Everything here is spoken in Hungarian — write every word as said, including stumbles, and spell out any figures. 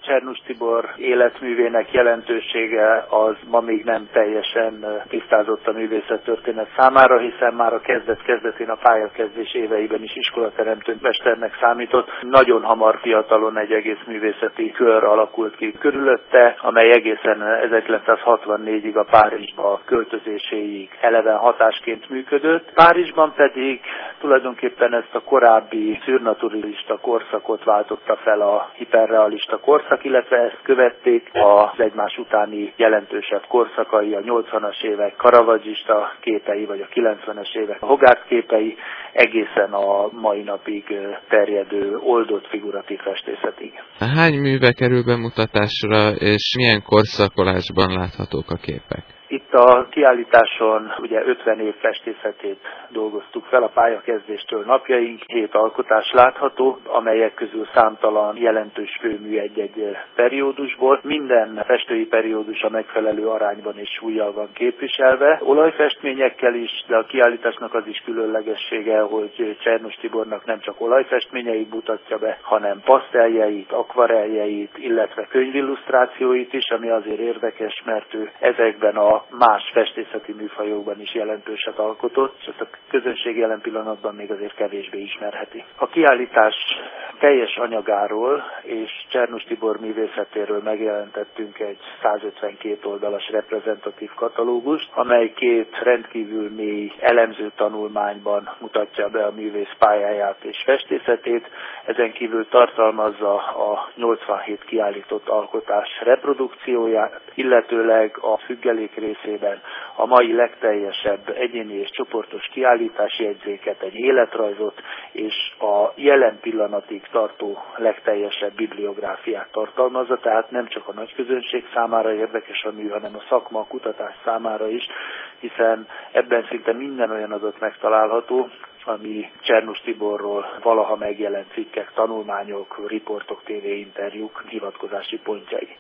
Czernus Tibor életművének jelentősége az ma még nem teljesen tisztázott a művészettörténet számára, hiszen már a kezdet-kezdetén a pályakezdés éveiben is iskolateremtő mesternek számított. Nagyon hamar fiatalon egy egész művészeti kör alakult ki körülötte, amely egészen ezerkilencszázhatvannégyig a Párizsba költözéséig eleven hatásként működött. Párizsban pedig tulajdonképpen ezt a korábbi szürnaturalista korszakot váltotta fel a hiperrealista korszak, illetve ezt követték az egymás utáni jelentősebb korszakai, a nyolcvanas évek Caravaggista képei, vagy a kilencvenes évek Hogarth képei, egészen a mai napig terjedő oldott figuratív festészetig. Hány műve kerül bemutatásra, és milyen korszakolásban láthatók a képek? Itt a kiállításon ugye ötven év festészetét dolgoztuk fel a pályakezdéstől napjaink, hét alkotás látható, amelyek közül számtalan jelentős főmű egy-egy periódusból. Minden festői periódus a megfelelő arányban és súllyal van képviselve, olajfestményekkel is, de a kiállításnak az is különlegessége, hogy Czernus Tibornak nem csak olajfestményeit mutatja be, hanem paszteljeit, akvareljeit, illetve könyvillusztrációit is, ami azért érdekes, mert ő ezekben a más festészeti műfajokban is jelentőset alkotott, és ezt a közönség jelen pillanatban még azért kevésbé ismerheti. A kiállítás teljes anyagáról és Czernus Tibor művészetéről megjelentettünk egy százötvenkét oldalas reprezentatív katalógust, amely két rendkívül mély elemző tanulmányban mutatja be a művész pályáját és festészetét. Ezen kívül tartalmazza a nyolcvanhét kiállított alkotás reprodukcióját, illetőleg a függelék részében a mai legteljesebb egyéni és csoportos kiállítási jegyzéket, egy életrajzot és a jelen pillanatig tartó legteljesebb bibliográfiát tartalmazza, tehát nem csak a nagyközönség számára érdekes a mű, hanem a szakma, a kutatás számára is, hiszen ebben szinte minden olyan adat megtalálható, ami Czernus Tiborról valaha megjelent cikkek, tanulmányok, riportok, tévéinterjúk, hivatkozási pontjai.